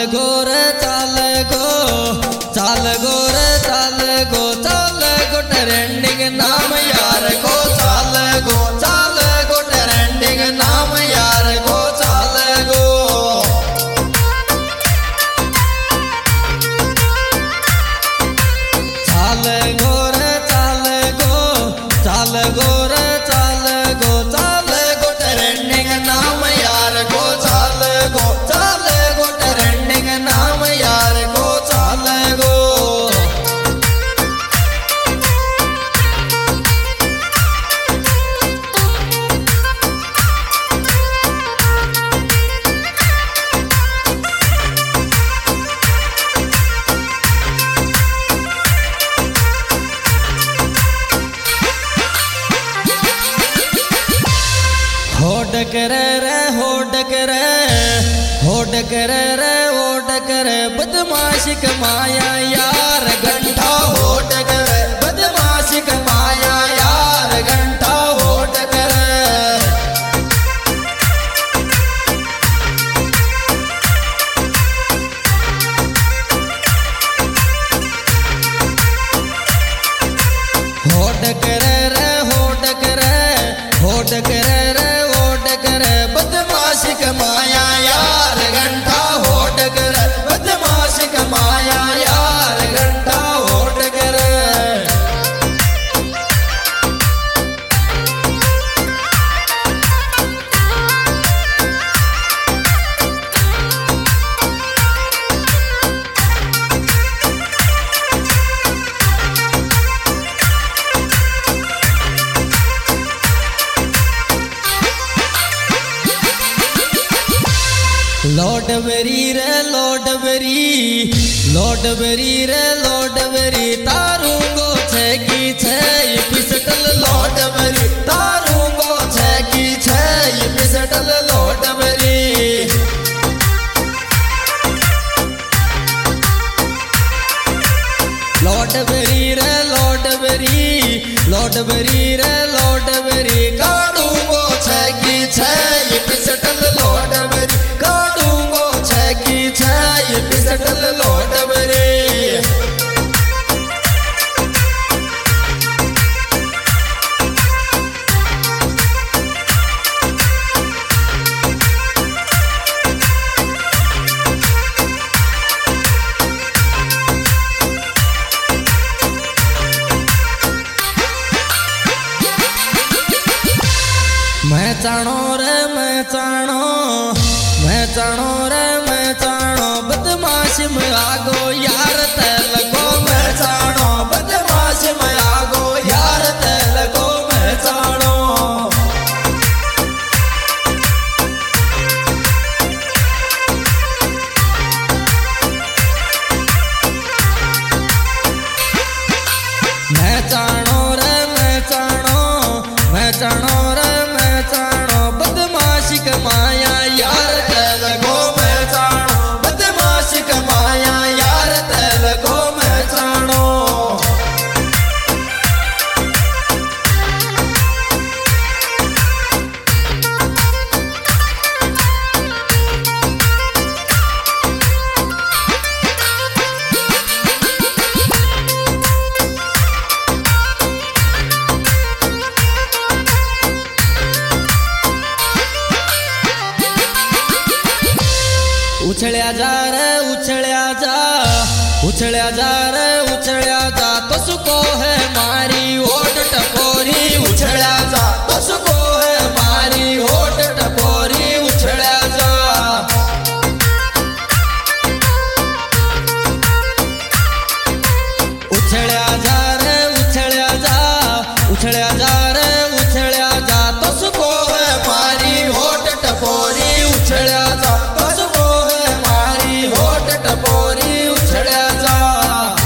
गो रे चाल गो, चाल गो रे चाल गो, चाल गो ट्रेंडिंग नाम यार को, चाल गो ट्रेंडिंग नाम यार को, चाल गो। चाल गो रे चाल गो, चाल गो रे चाल गो, चाल गो ट्रेंडिंग नाम यार को, चाल गो ट्रेंडिंग नाम यार को, चाल गो। होड करे रे होड करे, होड करे रे होड करे, बदमाश कमाया यार घंटा, होड करे बदमाश कमाया यार घंटा, होड करे। होड करे रे होड करे, होड करे रे बदमाश कमाया यार घंटा, होड करे बदमाश कमाया यार घंटा, होड करे। लौट बेरी रे लौट बेरी, लौट बेरी रे लौट बेरी, तारू गो छे की छे पिस्टल, लौट बेरी तारू गो छे की छे पिस्टल, लौट बेरी। लौट बेरी रे लौट बेरी, लौट बेरी रे लौट बेरी, काड़ू गो छे की छे पिस्टल, लौट बेरी काड़ूंगो छे की छे पिस्टल, लौट बेरी। मैं चाणो रे मैं चाणो, मैं चाणो रे मैं चाणो, बदमाश में आगो यार तेल को, मैं चाणो बदमाश में आगो यार तेल को, मैं चाणो। मैं चाणो रे मैं चाणो, मैं चाणो रे मैं चाणो, बदमाश कमाया यार तेल को, मैं चाणो बदमाश कमाया यार तेल को, मैं चाणो। उछल्या जा रे उछल्या जा, उछल्या जा रे उछल्या जा, तसको है मारी होठ टपोरी, उछल्या जा तसको है मारी होठ टपोरी, उछल्या जा। उछल्या जा रे उछल्या जा, उछल्या जा रे उछल्या जा, तसको है मारी होठ टपोरी, उछल्या जा तसको है मारी होठ टपोरी, उछल्या जा।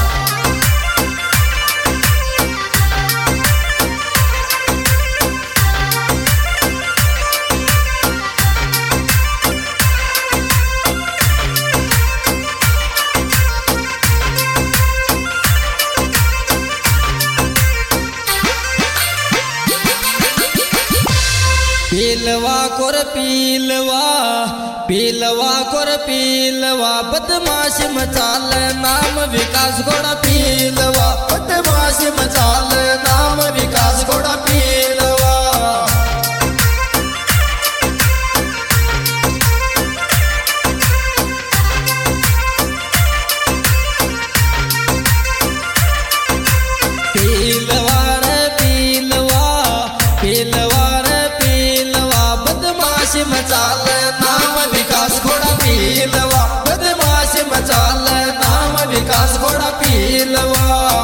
पीलवा कोर पीलवा पीलवा कोर पीलवा बदमाश मचाल नाम विकास घोड़ा पीलवा बदमाश मचाल नाम विकास घोड़ा पीलवा पीलवा रे पीलवा पीलवा रे पीलवा बदमाश मचाल नाम विकास घोड़ा पीलवा बदमाश मचाल नाम विकास घोड़ा पीलवा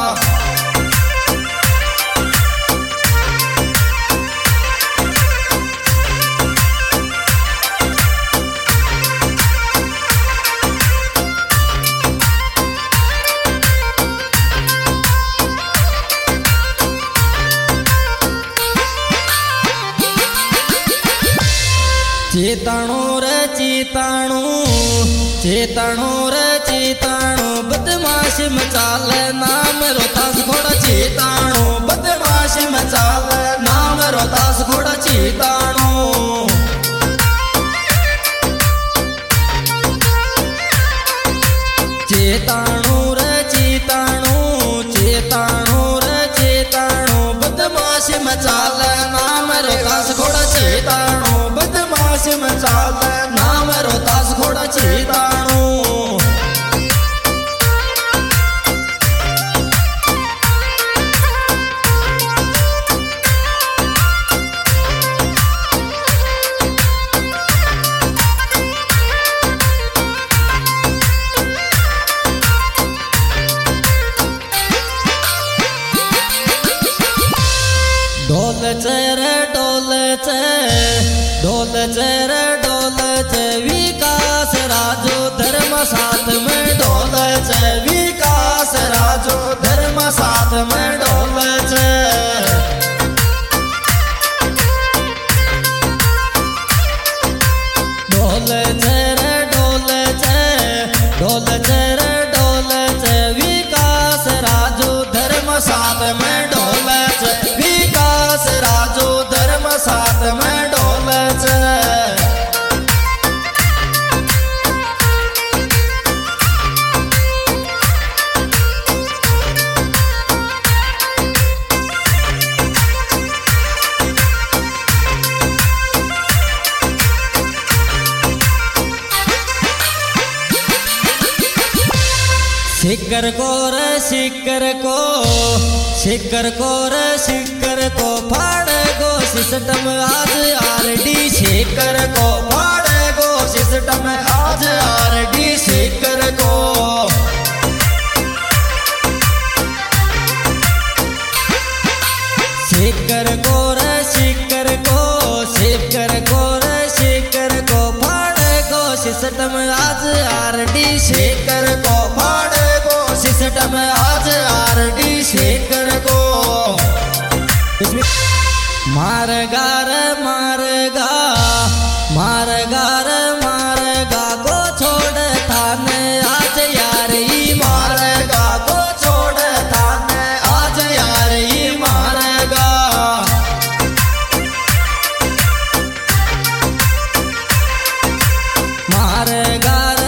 चेताणो रे चेताणो चेताणो रे चेताणो बदमाश मचाल नाम रोहतास घोड़ा चेताणो बदमाश मचाल नाम रोहतास घोड़ा चेताणो चेताणो रे चेताणो चेताणो रे चेताणो बदमाश मचाल नाम रोहतास घोड़ा चेताणो बदमाश मचाल नाम रोहतास घोड़ा चेताणो ढोल रे ढोल ढोल रे ढोल विकास राजो धर्म साथ में ढोल विकास राजो धर्म साथ में ढोल ढोल रे ढोल ढोल रे ढोल विकास राजो धर्म साथ में ढोल विकास राजो धर्म साथ में ढोल शिकर को रे शिकर को शिकर को रे शिकर को फाड़ गो सिस्टम आज आरडी शिकर को फाड़ गो सिस्टम आज आरडी शिकर को शिकर को रे शिकर को शिकर को रे शिकर को फाड़ गो सिस्टम आज आरडी शिकर को फाड़ सिस्टम आज आरडी शेखर को मारगा रे मारगा मारगा रे मारगा को छोड़ थाने आज यार ही मारगा को छोड़ थाने आज यार ही मारगा मारगा